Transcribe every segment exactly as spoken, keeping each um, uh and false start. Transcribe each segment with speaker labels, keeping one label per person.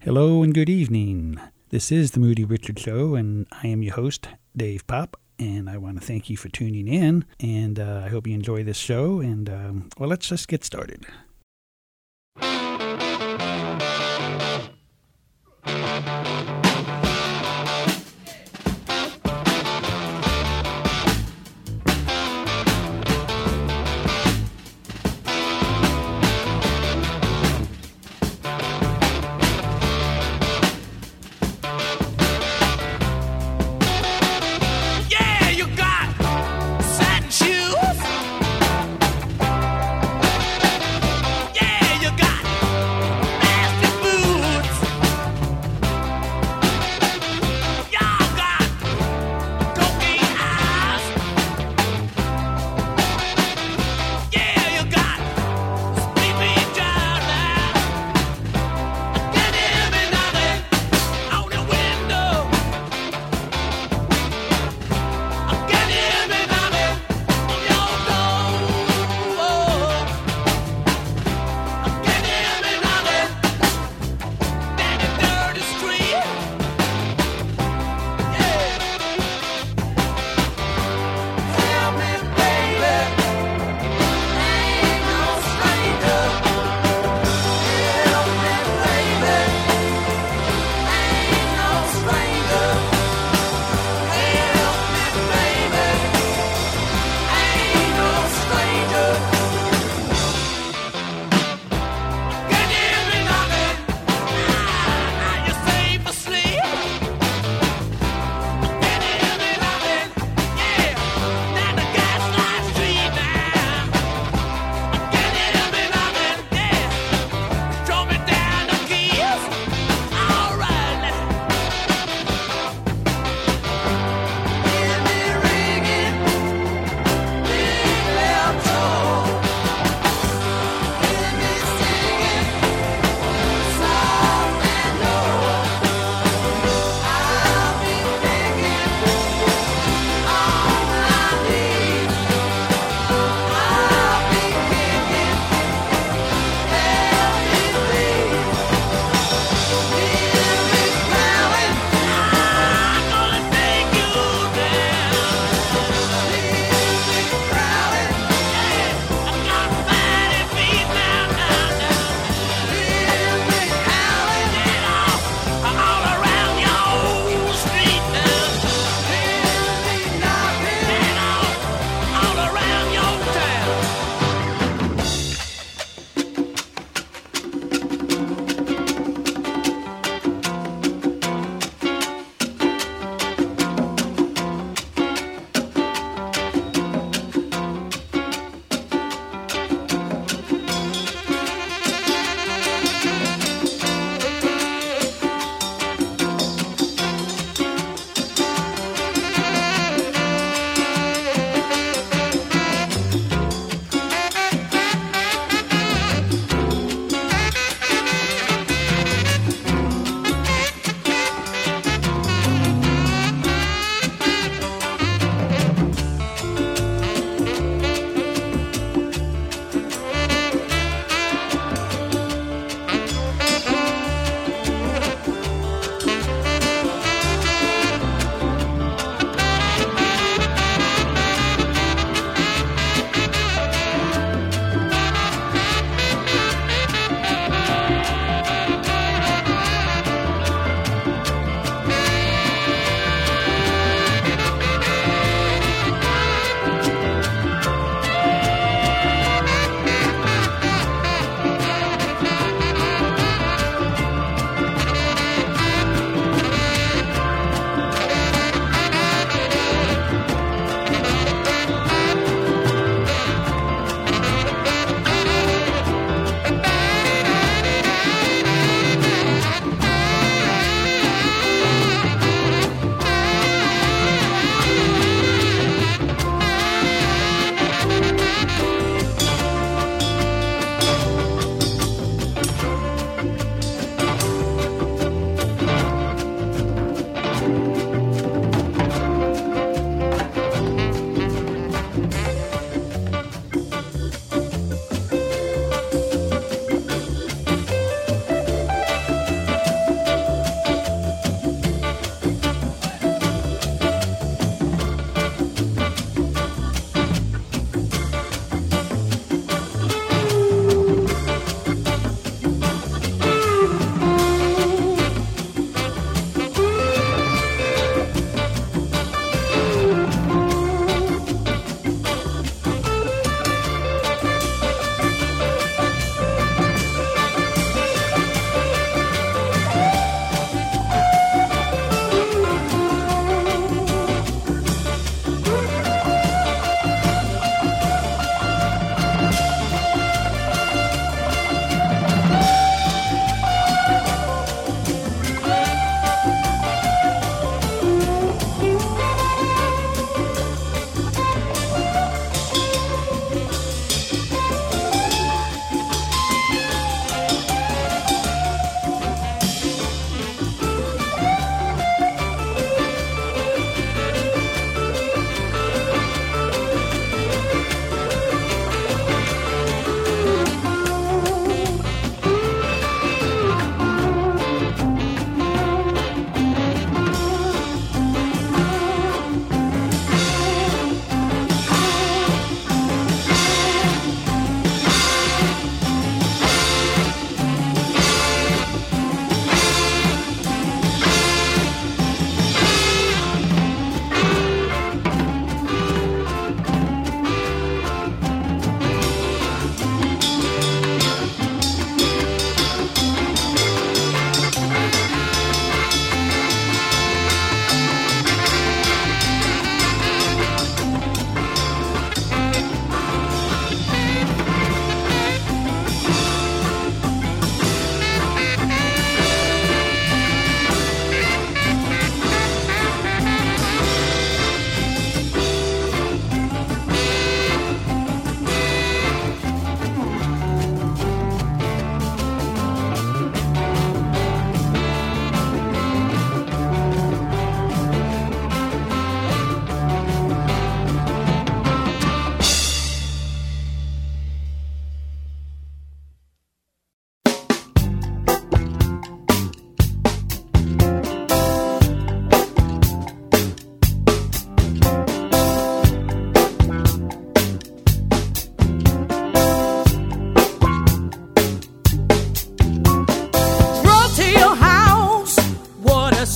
Speaker 1: Hello and good evening. This is the Moody Richard Show, and I am your host, Dave Pop, and I want to thank you for tuning in, and uh, I hope you enjoy this show, and um, well, let's just get started.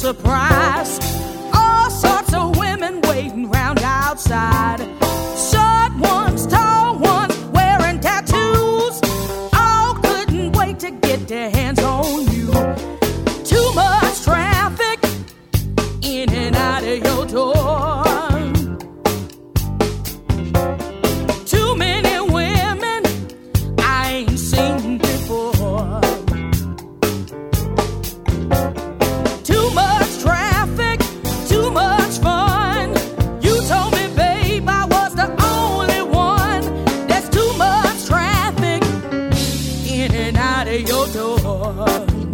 Speaker 2: surprise. All sorts of women waiting round outside. Short ones, tall ones, wearing tattoos. All couldn't wait to get their hands on you. Too much traffic in and out of your door. Too many women I ain't seen before. Too much traffic, too much fun. You told me, babe, I was the only one. There's too much traffic in and out of your door.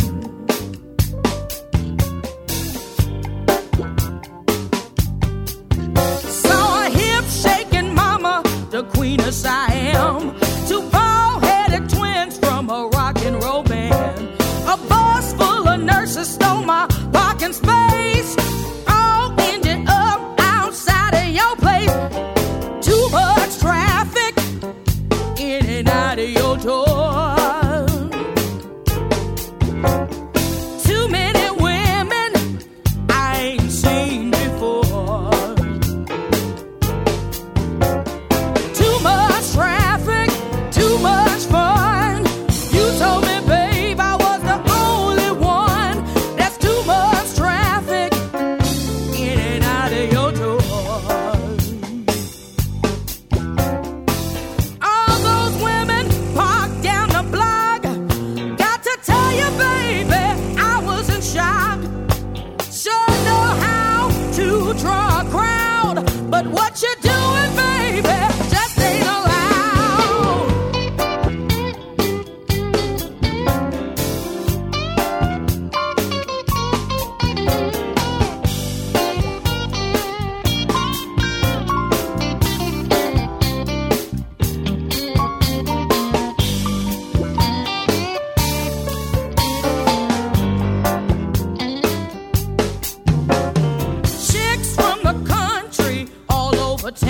Speaker 2: Saw a hip-shaking mama, the queen of Siam. Two bald-headed twins from a rock and roll band. A bus full of nurses stole my parking space. All ended up outside of your place. Too much traffic in and out of your door. Too many women I ain't seen before. Too much traffic, too much fun. You told me, babe, I was the only one. There's too much traffic in and out of your door. All those women parked down the block. Got to tell you, baby, I was in shock. Sure know how to draw a crowd, but what you doing, baby, just ain't allowed. Chicks from the country all over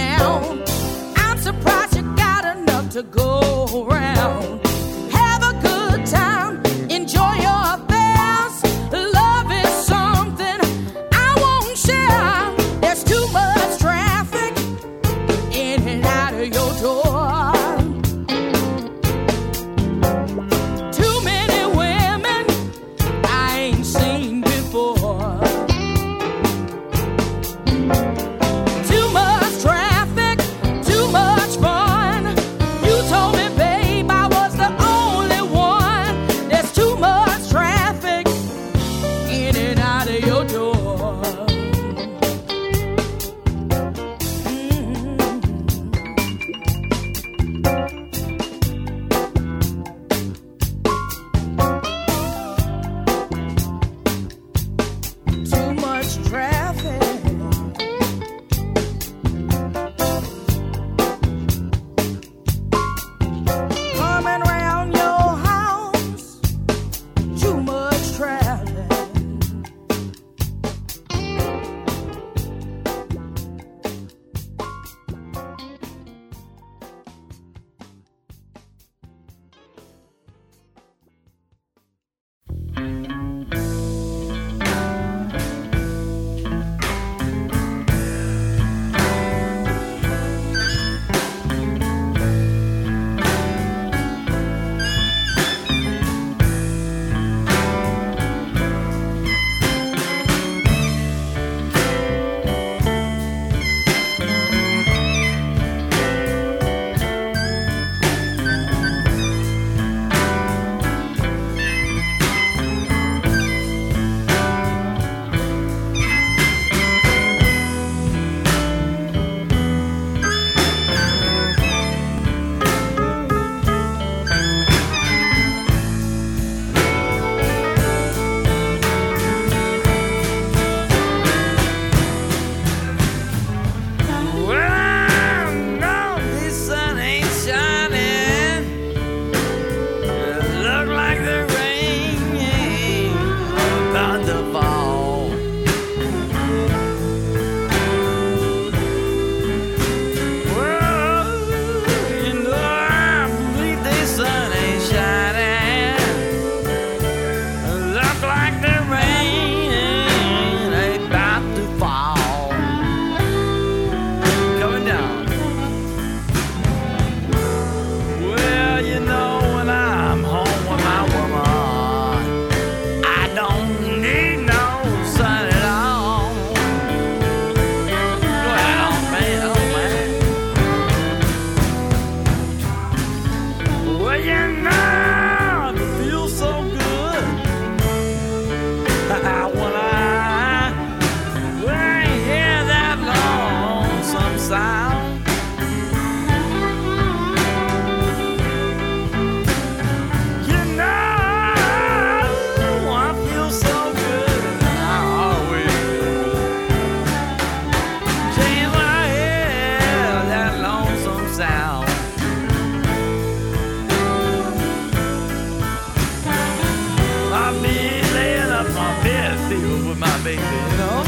Speaker 3: baby, you know.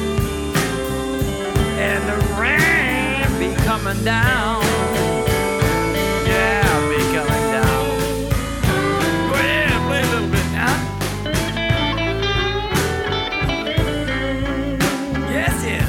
Speaker 3: And the rain be coming down. Yeah, be coming down. Go ahead, play a little bit now. Yes, yes.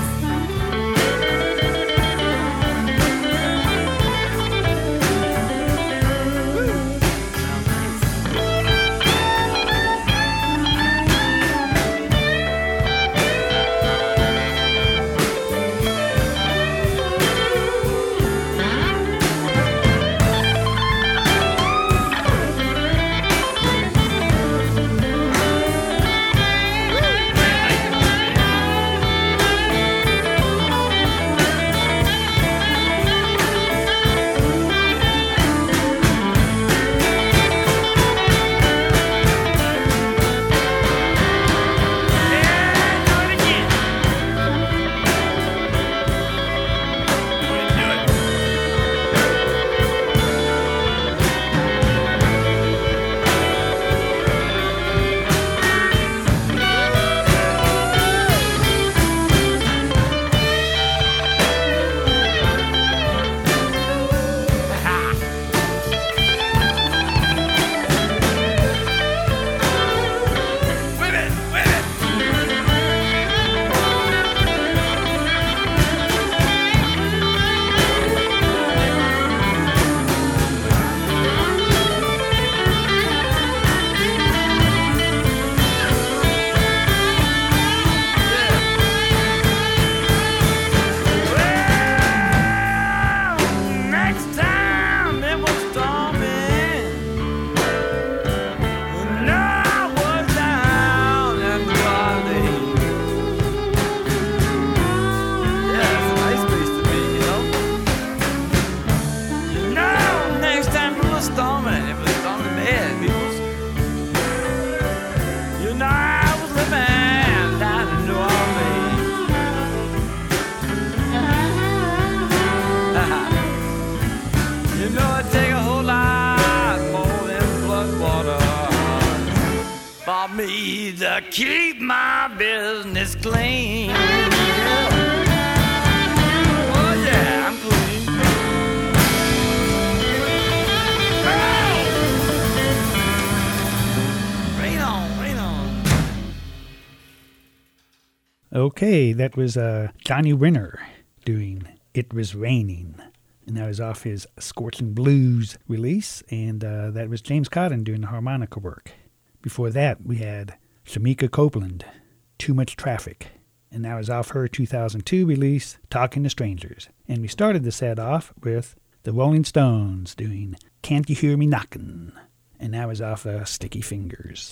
Speaker 3: Me to keep my business clean. Oh yeah, I'm clean. Oh! Rain on, rain on.
Speaker 1: Okay, that was uh, Johnny Winter doing It Was Raining. And that was off his Scorching Blues release. And uh, that was James Cotton doing the harmonica work. Before that, we had Shamika Copeland, Too Much Traffic. And that was off her two thousand two release, Talking to Strangers. And we started the set off with the Rolling Stones doing Can't You Hear Me Knockin'? And that was off uh, Sticky Fingers.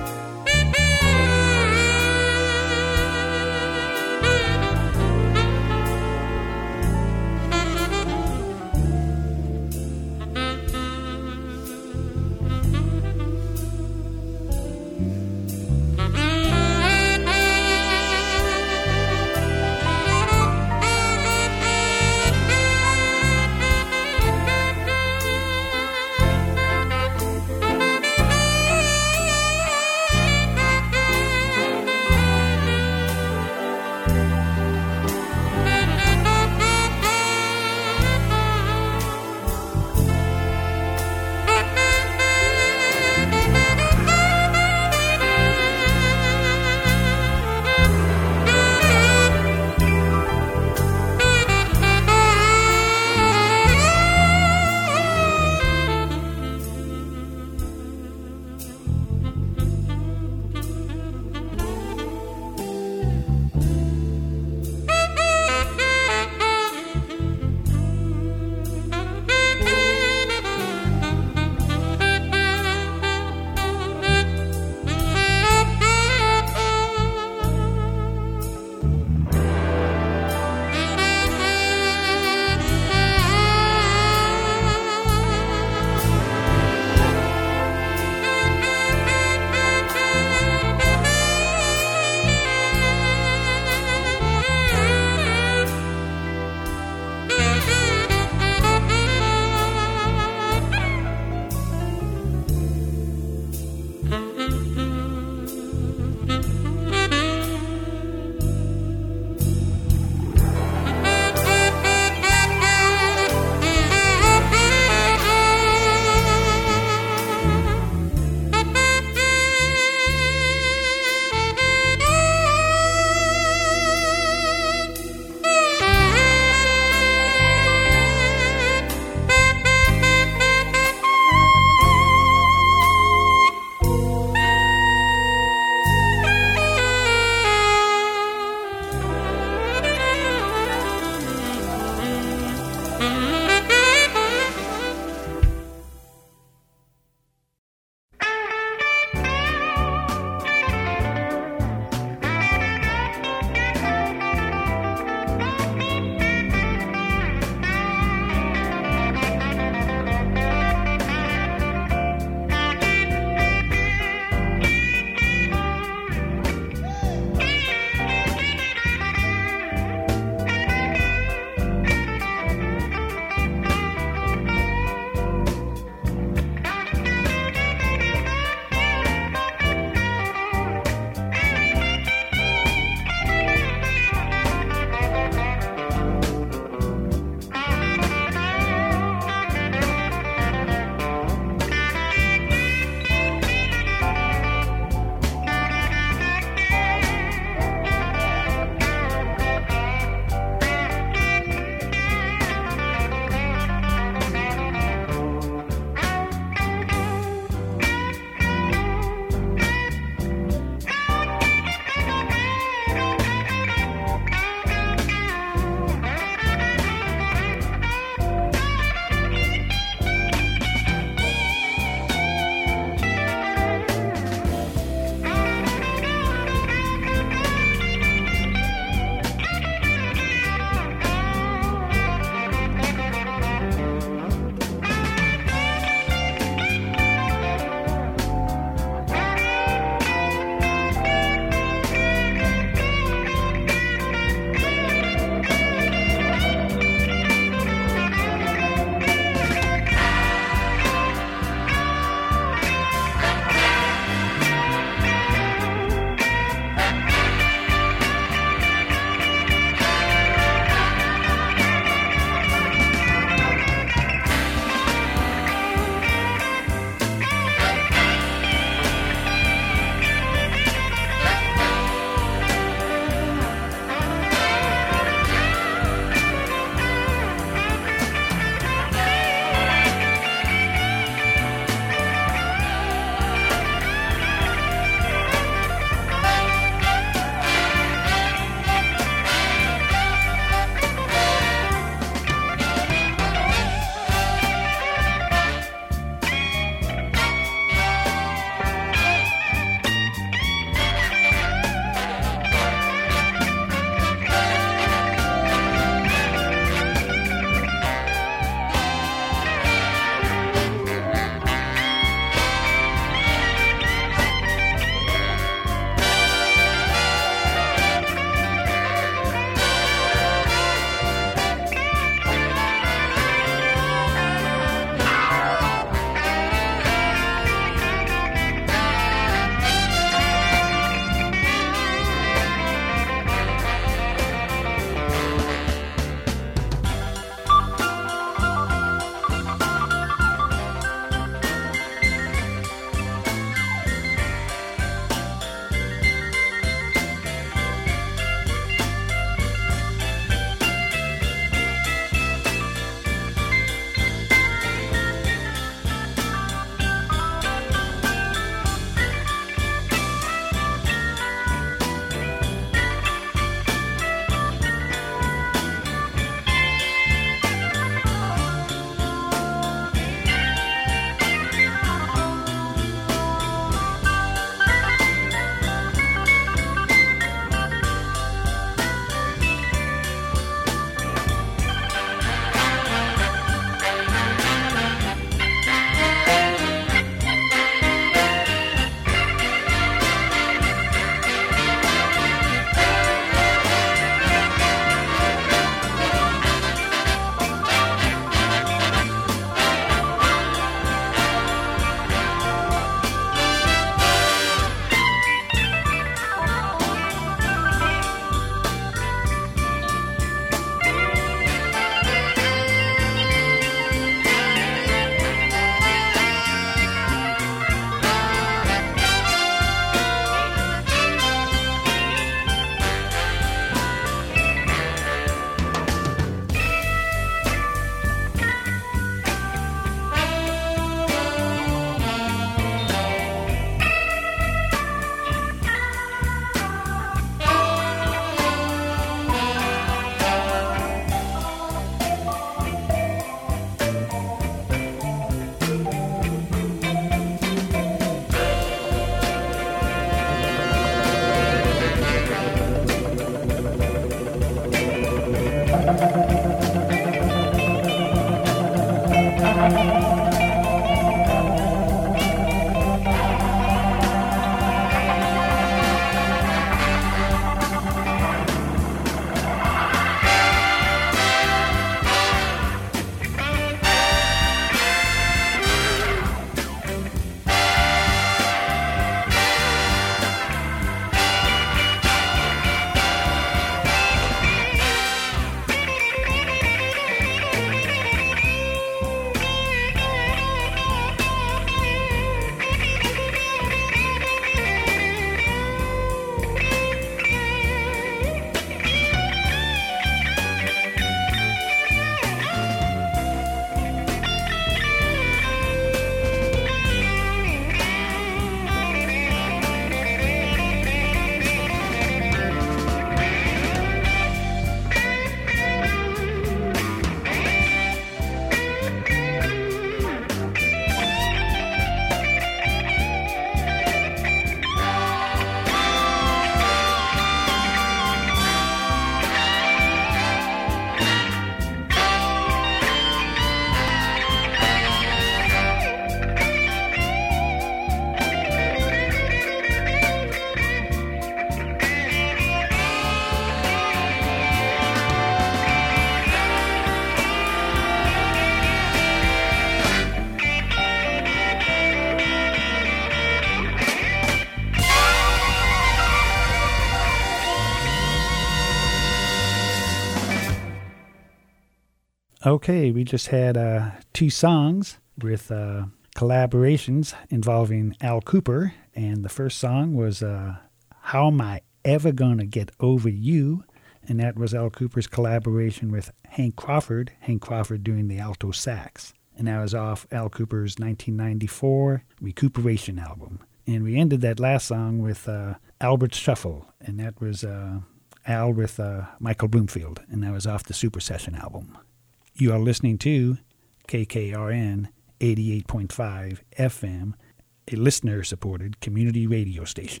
Speaker 1: Okay, we just had uh, two songs with uh, collaborations involving Al Kooper, and the first song was uh, How Am I Ever Gonna Get Over You? And that was Al Kooper's collaboration with Hank Crawford, Hank Crawford doing the alto sax. And that was off Al Kooper's nineteen ninety-four Recuperation album. And we ended that last song with uh, Albert's Shuffle, and that was uh, Al with uh, Michael Bloomfield, and that was off the Super Session album. You are listening to K K R N eighty-eight point five F M, a listener-supported community radio station.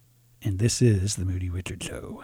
Speaker 1: And this is The Moody Richard Show.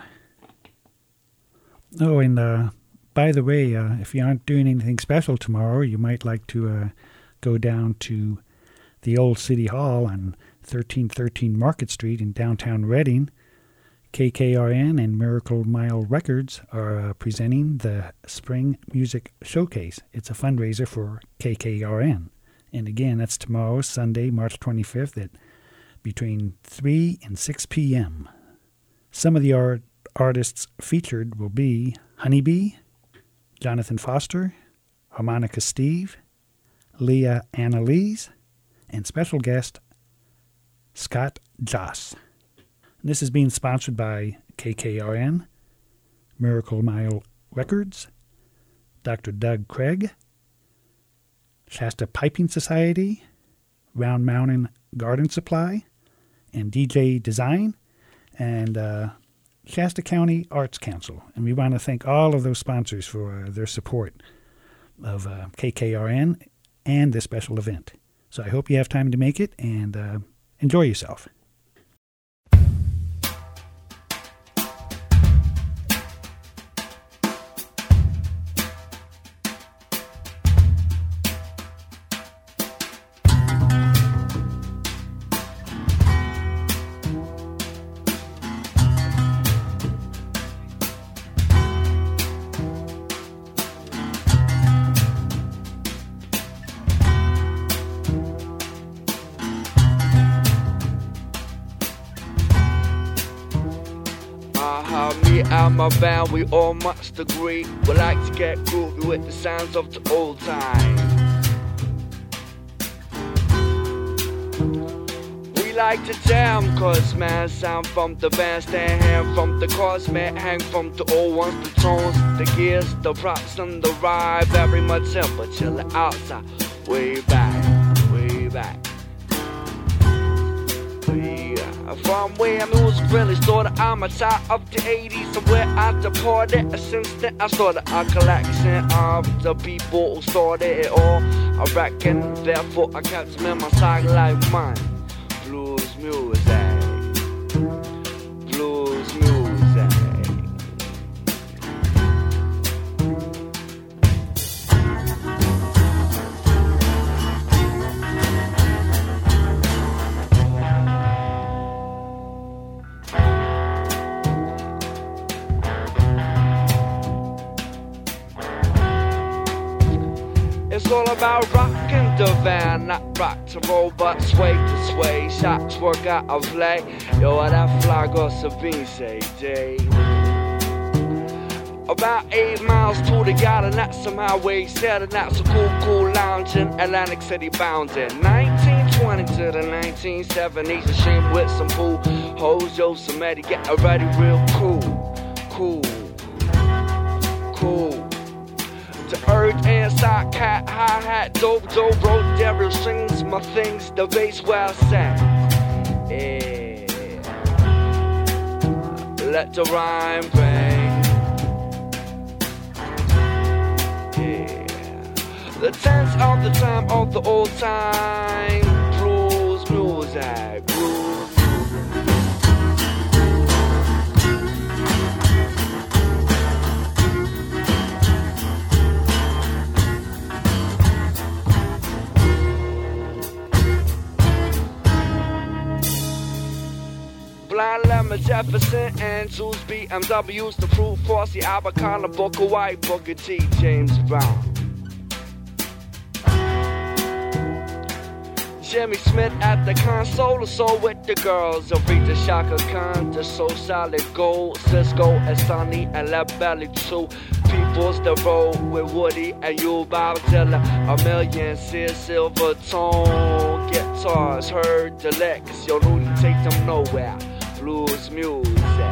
Speaker 1: Oh, and uh, by the way, uh, if you aren't doing anything special tomorrow, you might like to uh, go down to the old City Hall on thirteen thirteen Market Street in downtown Reading. K K R N and Miracle Mile Records are uh, presenting the Spring Music Showcase. It's a fundraiser for K K R N. And again, that's tomorrow, Sunday, March twenty-fifth, at between three and six p.m. Some of the art artists featured will be Honeybee, Jonathan Foster, Harmonica Steve, Leah Annalise, and special guest Scott Joss. This is being sponsored by K K R N, Miracle Mile Records, Doctor Doug Craig, Shasta Piping Society, Round Mountain Garden Supply, and D J Design, and uh, Shasta County Arts Council. And we want to thank all of those sponsors for uh, their support of uh, K K R N and this special event. So I hope you have time to make it, and uh, enjoy yourself.
Speaker 4: And my band, we all must agree, we like to get groovy with the sounds of the old time. We like to jam, cause man, sound from the bandstand, hand from the cosmet, hang from the old ones, the tones, the gears, the props, and the ride. Very much simple, chillin' outside, way back, way back. From where music really started, I'm a child of the eighties, and where I departed. Since then I started a collection of the people who started it all. I reckon, therefore I kept them in my side like mine. Blues music, blues music. It's all about rocking the van, not rock to roll, but sway to sway. Shots work out of play. Yo, what that fly girl Sabine say, Dave? About eight miles to the garden, that's some highway setting. That's a cool, cool lounging, Atlantic City bounding. nineteen twenty to the nineteen seventies, a shame with some fool. Hoes, yo, some Eddie, get ready real cool, cool, cool. The urge inside, cat, hi-hat, dope, dope, road, devil strings, my things, the bass where I sang. Yeah. Let the rhyme bang. The tense of the time of the old time. Blues, music, blues. Blind Lemon, Jefferson, and Zeus, B M Ws, the Fruit, Fossey, Abacana, Booker White, Booker T, James Brown. Jimmy Smith at the console, or so with the girls. Aretha, Shaka Khan, the So Solid Gold, Cisco and Sonny and Left Belly too. People's the road with Woody and you, Bob Dylan. A million Sid Silvertone guitars, heard the licks. Yo, Rudy, take them nowhere. Blues music.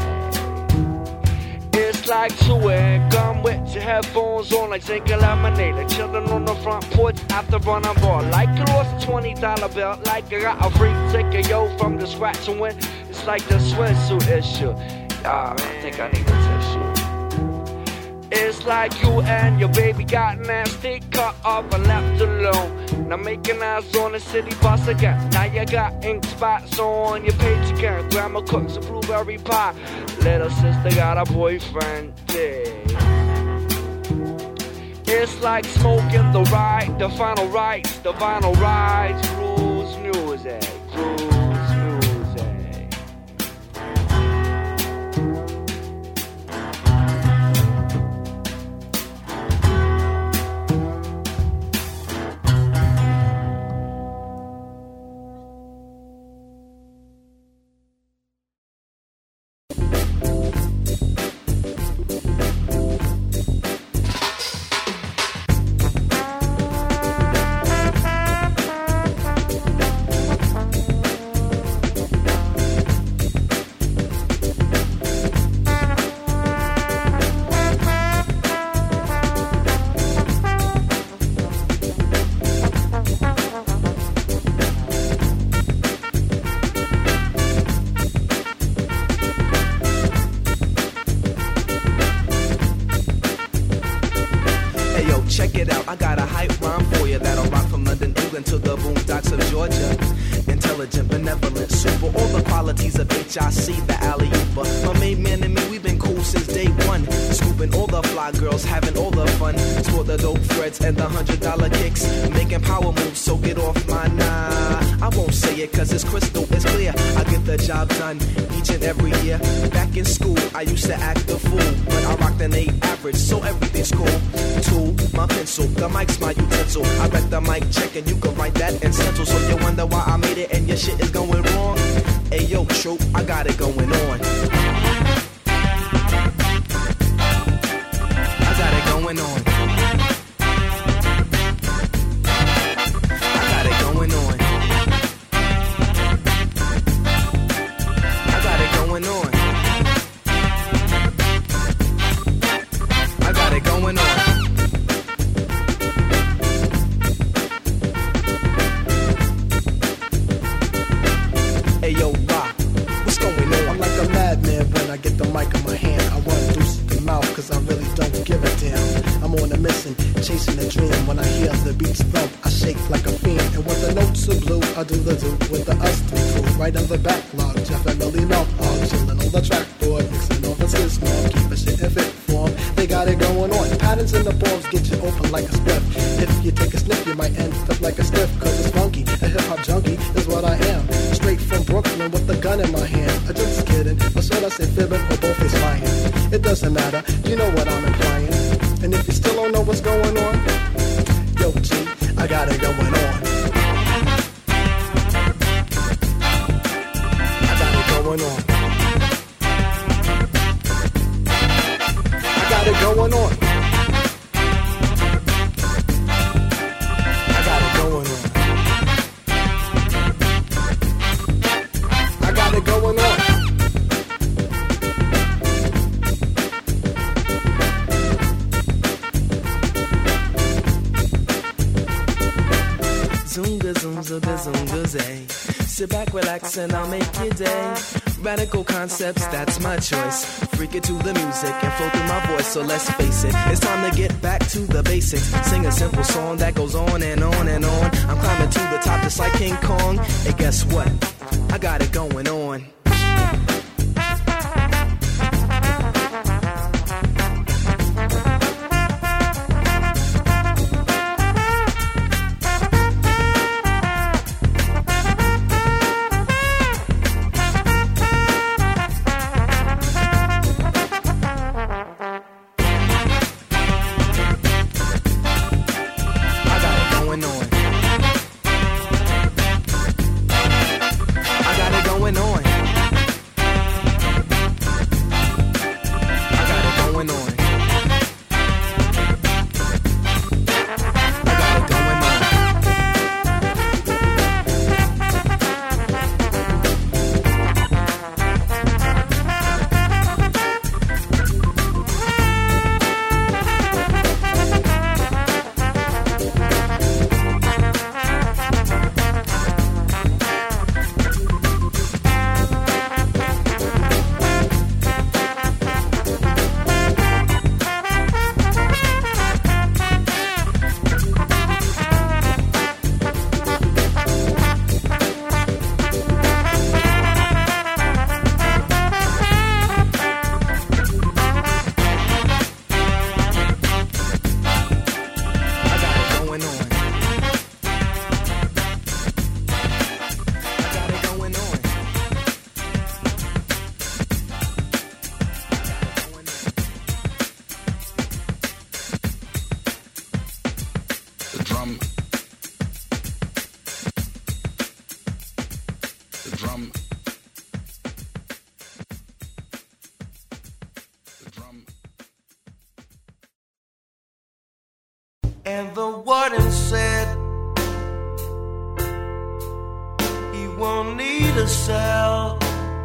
Speaker 4: It's like chewing gum with your headphones on, like drinking lemonade, like chilling on the front porch after running ball. Like you lost a twenty dollar bill, like you got a free ticket, yo, from the scratch and win. It's like the swimsuit issue. Ah, man, I think I need a tissue. It's like you and your baby got nasty, cut off and left alone. Now making eyes on the city bus again. Now you got ink spots on your page again. Grandma cooks a blueberry pie. Little sister got a boyfriend, yeah. It's like smoking the ride, the final rites, the vinyl rides. Blues music, blues music.
Speaker 5: Check it out, I got a hype rhyme for you that'll rock from London, England to the boondocks of Georgia. Intelligent, benevolent, super, all the qualities of H I C, the alley-ooper. My main man and me, we've been cool since day one. Scooping all the fly girls, having all the fun. Sport the dope threads and the hundred dollar kicks. Making power moves, so get off my nah. I won't say it cause it's crystal, it's clear. I get the job done each and every year. Back in school, I used to act a fool, but I rocked an eight average, so everything's cool. Tool, my pencil, the mic's my utensil. I read the mic check and you can write that in stencil. So you wonder why I made it and your shit is going wrong. Hey yo, true, I got it going on. I got it going on. I got it going on. I got it going on. I got it going on. Hey yo, rock, what's going on?
Speaker 6: I'm like a madman when I get the mic in my hand. I run deuces the mouth cause I really don't give a damn. I'm on a mission, chasing a dream. When I hear the beats thump, I shake like a fiend. And when the notes are blue, I do the do with the us two crew. Right on the backlog, Jeff and Millie Mouth all chilling on the trackboard, mixing over this mom, keep a shit in fit form. They got it going on. Patterns in the bombs get you open like a spliff. If you take a sniff, you might end up like a stiff. Cause it's funky, a hip hop junkie is what I am. Straight from Brooklyn with a gun in my hand. I just kidding, but should I say fibbing or both is lying? It doesn't matter, you know what I'm implying. And if you still don't know what's going on, yo G, I got it going on. I got it going on. I got it going on. I got it going on. I got it going on.
Speaker 5: Zoonga, zoomza, zoonga, zay. Sit back, relax, and I'll make your day. Radical concepts, that's my choice. Freak it to the music and flow through my voice. So let's face it, it's time to get back to the basics. Sing a simple song that goes on and on and on. I'm climbing to the top just like King Kong. And guess what? I got it going on.
Speaker 7: And the warden said he won't need a cell.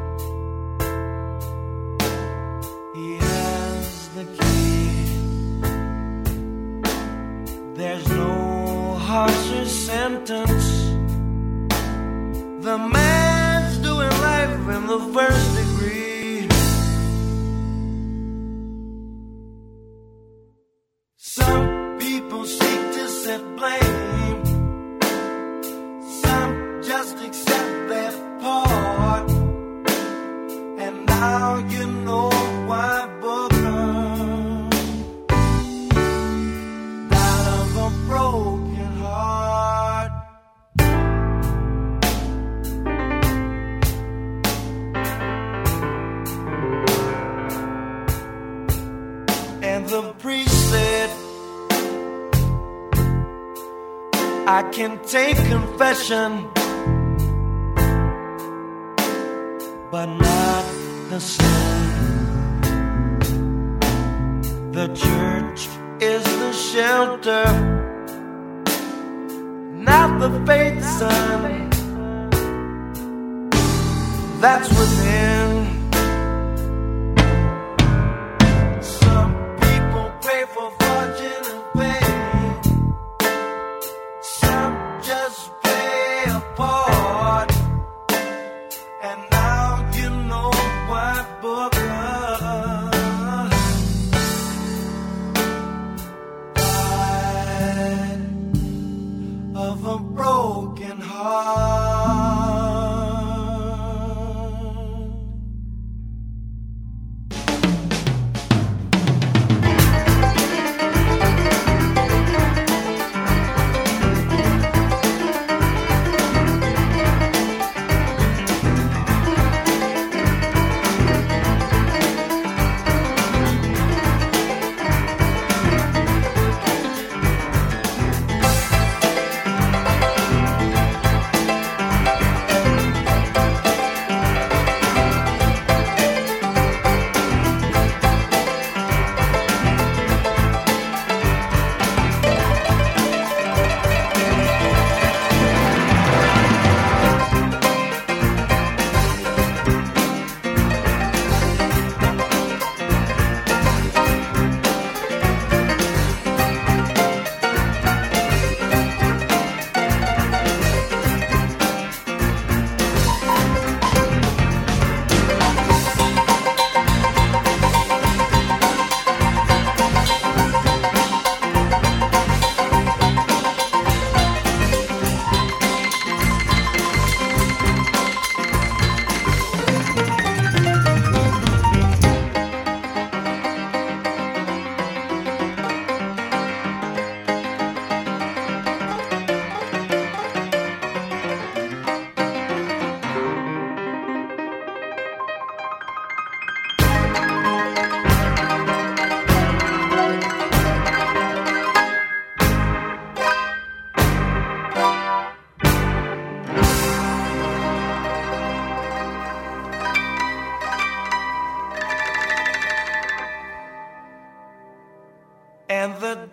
Speaker 7: He has the key. There's no harsher sentence. The man's doing life in the first degree. Some people seek to set blame. Some just accept their part. And now you know why Booker died of a broken heart. And the priest said, I can take confession, but not the sin. The church is the shelter, not the faith, son, that's within. Some people pray for fortune and fame. Some just play a part. And now you know why Booker died of a broken heart.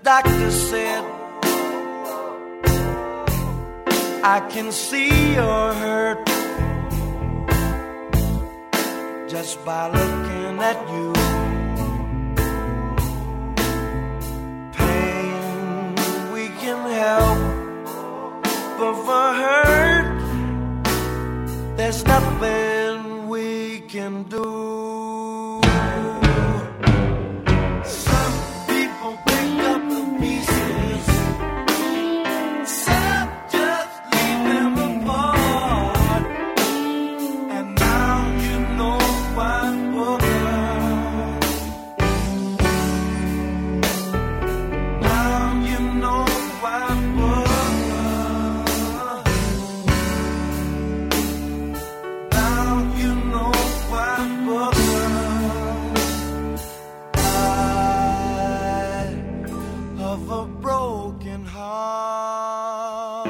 Speaker 7: doctor said, I can see you're hurt just by looking at you. Pain we can help, but for hurt, there's nothing we can do. Some people pick up the pieces, some just leave them apart. And now you know why, Booker. Now you know why, Booker. Now you know why, Booker. I of a broken heart.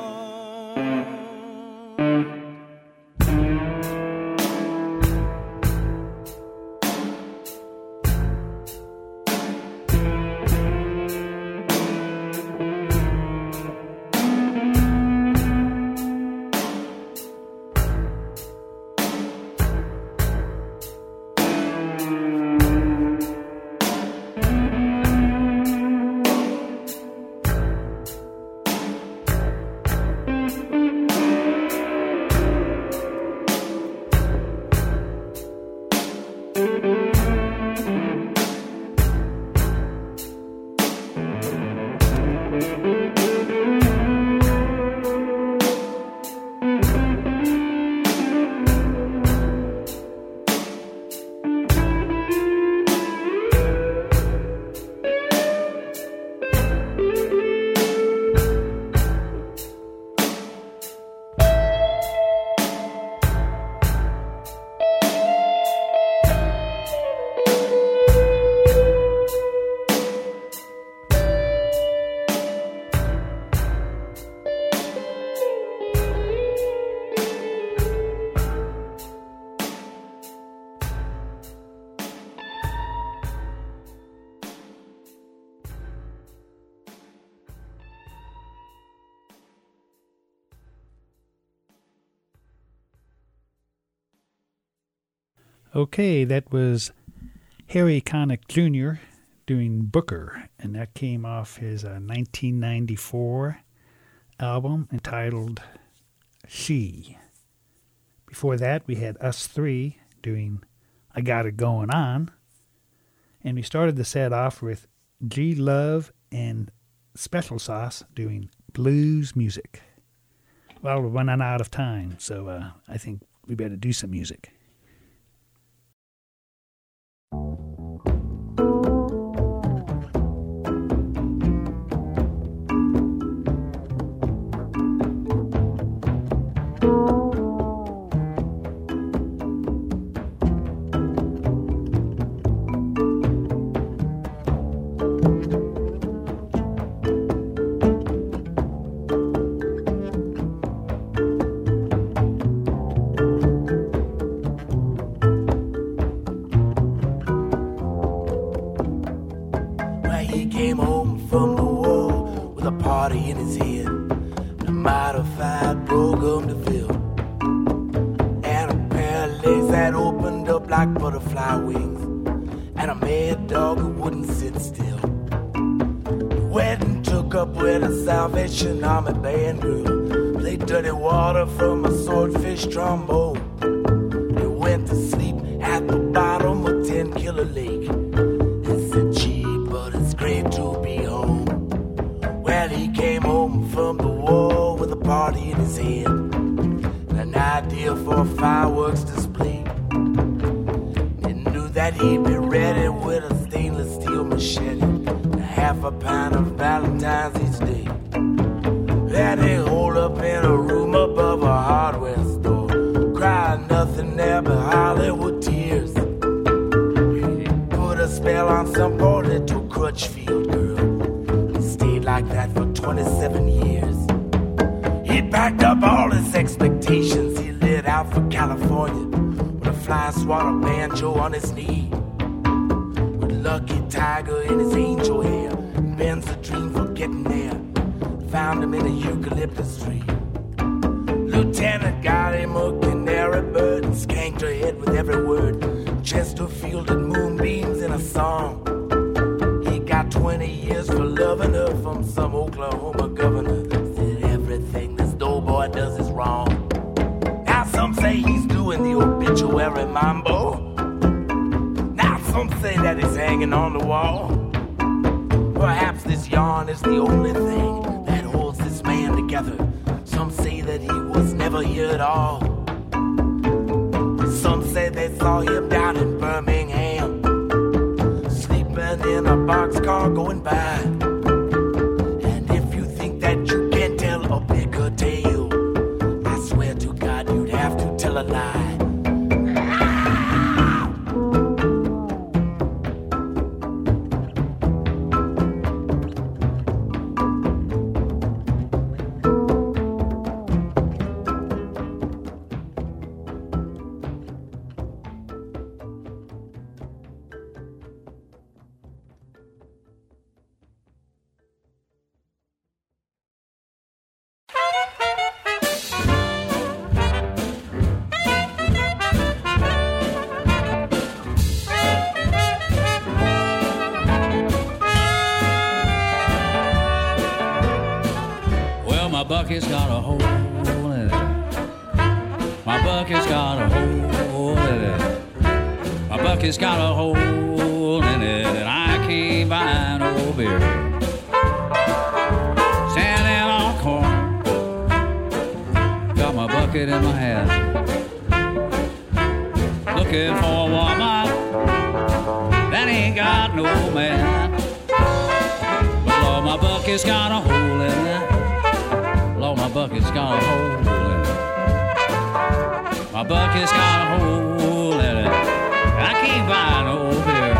Speaker 1: Okay, that was Harry Connick Junior doing Booker, and that came off his uh, nineteen ninety-four album entitled She. Before that, we had Us Three doing I Got It Going On, and we started the set off with G Love and Special Sauce doing Blues Music. Well, we're running out of time, so uh, I think we better do some music.
Speaker 7: Butterfly wings and a mad dog who wouldn't sit still. The wedding took up where the Salvation Army band grew. Played Dirty Water from a swordfish trombone. They went to sleep at the bottom of Ten Killer Lake. It's a cheap, but it's great to be home. Well, he came home from the war with a party in his head and an idea for a fireworks display. That he'd be ready with a stainless steel machete and half a pound of Valentine's each day. That they hold up in a room above a hardware store, crying nothing there but Hollywood tears. Put a spell on some poor little Crutchfield girl. He stayed like that for twenty-seven years. He packed up all his expectations. He lit out for California, fly swatter banjo on his knee, with Lucky Tiger in his angel hair, Ben's a dream for getting there. Found him in a eucalyptus tree. Lieutenant got him a canary bird and skanked her head with every word. Chesterfield and moonbeams in a song. He got twenty years for loving her from some Oklahoma governor. Said everything this doughboy does is wrong. Now some say he's doing the obituary mambo. Now some say that he's hanging on the wall. Perhaps this yarn is the only thing that holds this man together. Some say that he was never here at all. Some say they saw him down in Birmingham, sleeping in a boxcar going by. And if you think that you can tell a bigger tale, I swear to God you'd have to tell a lie.
Speaker 8: Bucket's got a hole in it. My bucket's got a hole in it. My bucket's got a hole in it, and I can't buy no beer. Standing on a corner, got my bucket in my hand, looking for a woman that ain't got no man. But Lord, my bucket's got a hole in it. Lord, my bucket's got a hole in it. My bucket's got a hole in it. I can't buy no beer.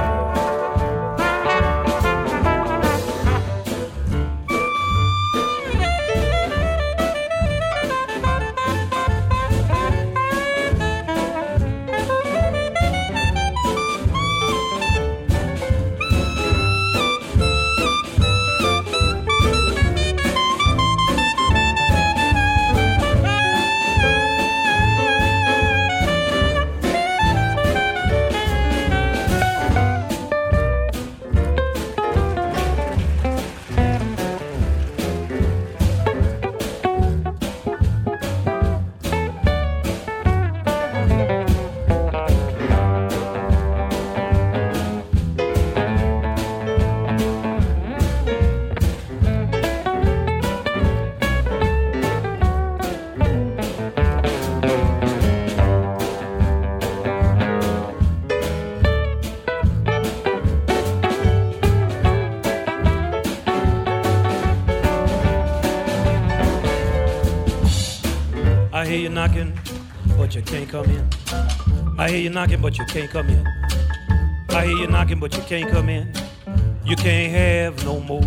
Speaker 9: I hear you knocking, but you can't come in. I hear you knocking, but you can't come in. I hear you knocking, but you can't come in. You can't have no more.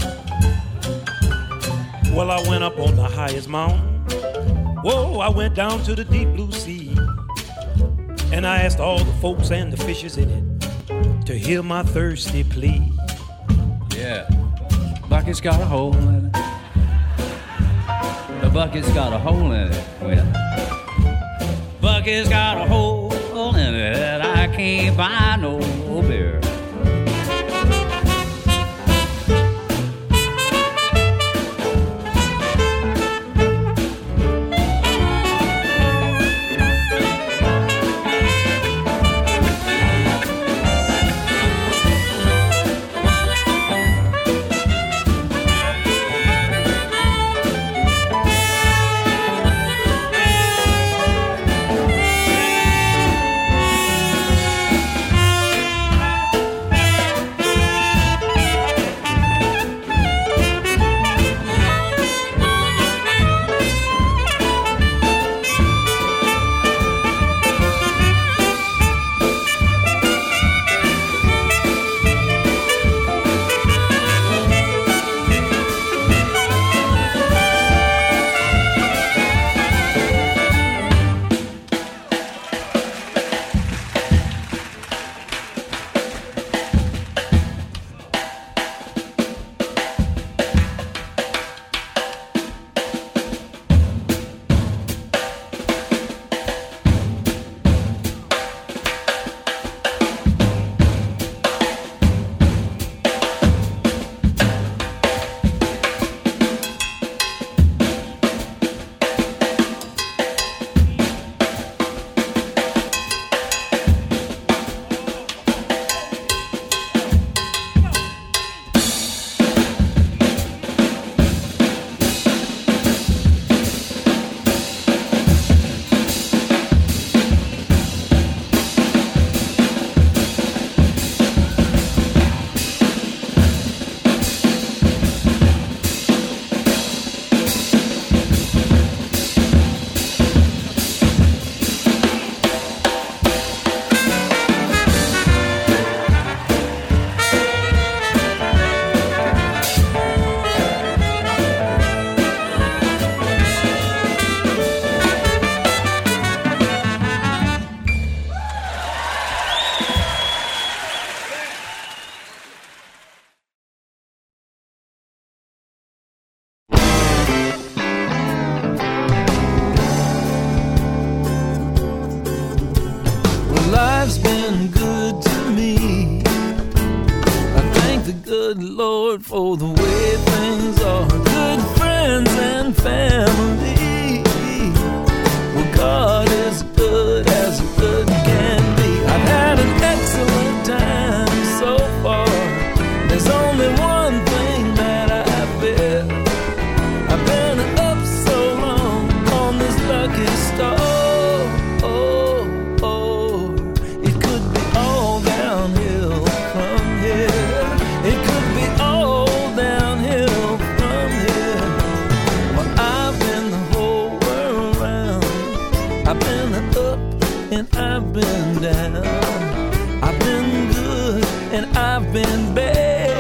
Speaker 9: Well, I went up on the highest mountain. Whoa, I went down to the deep blue sea. And I asked all the folks and the fishes in it to hear my thirsty plea.
Speaker 8: Yeah, bucket's got a hole in it. The bucket's got a hole in it. Well, bucket's got a hole in it. I can't buy no beer.
Speaker 10: been good to me. I thank the good Lord for the way things are. Good friends and family. Well, God is good as good can be. I've had an excellent time so far. There's only one thing that I fear. I've been up so long on this lucky star. Oh, oh, it could be all downhill from here. It could be all downhill from here. Well, I've been the whole world round. I've been up and I've been down. I've been good and I've been bad.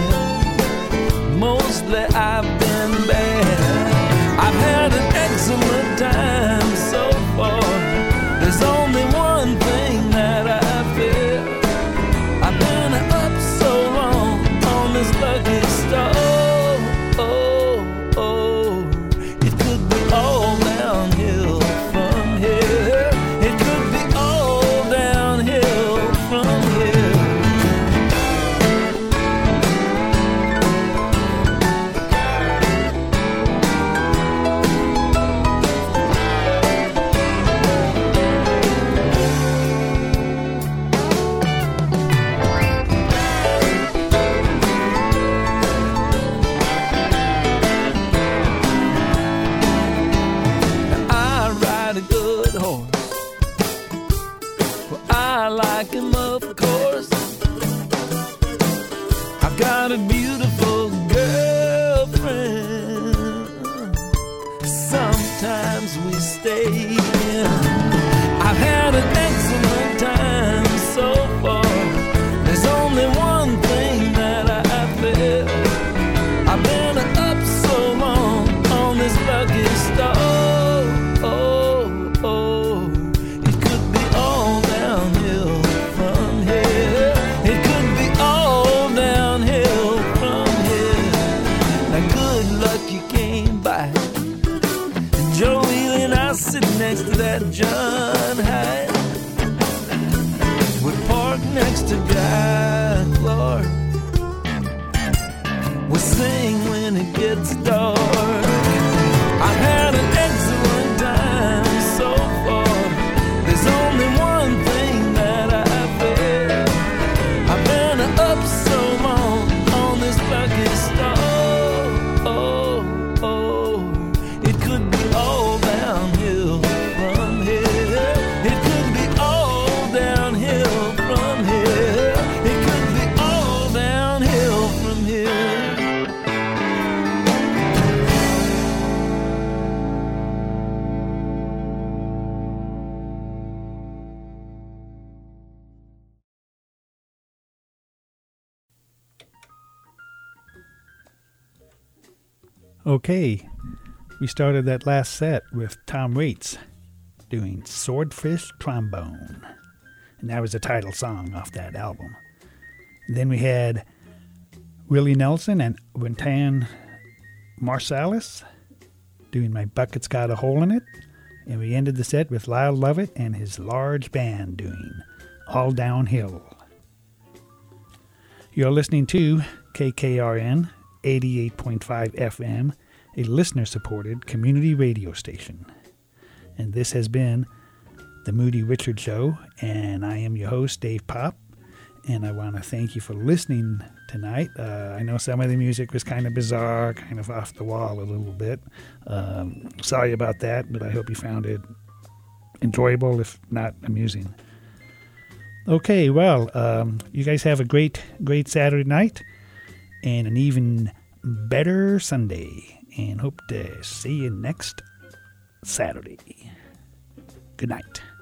Speaker 10: Mostly I've been bad. I've had an excellent time so far. There's only one thing that I fear. I've been up so long on this lucky star. Oh, oh, it could be all downhill from here. It could be all downhill from here. I ride a good horse. Well, I like him, of course. I've got a beautiful girlfriend. Sometimes we stay in. I've had an excellent time so far. There's only one thing that I fear. I've been up so long on this lucky star. Oh, oh, it could be all downhill from here. It could be all downhill from here. Now good luck you came by. And Joe Ely and I sit next to that John Hyde. We park next to Guy Clark. We sing when it gets dark. I've had an excellent time so far. There's only one thing that I fear. I've been up so long on this lucky star. Oh, oh, it could be all downhill from here. It could be all downhill from here. It could be all downhill from here.
Speaker 1: Okay, we started that last set with Tom Waits doing Swordfish Trombone. And that was the title song off that album. Then we had Willie Nelson and Wynton Marsalis doing My Bucket's Got a Hole in It. And we ended the set with Lyle Lovett and his large band doing All Downhill. You're listening to K K R N eighty-eight point five F M, a listener-supported community radio station. And this has been The Moody Richard Show, and I am your host, Dave Pop, and I want to thank you for listening tonight. Uh, I know some of the music was kind of bizarre, kind of off the wall a little bit. Um, sorry about that, but I hope you found it enjoyable, if not amusing. Okay, well, um, you guys have a great, great Saturday night and an even better Sunday, and hope to see you next Saturday. Good night.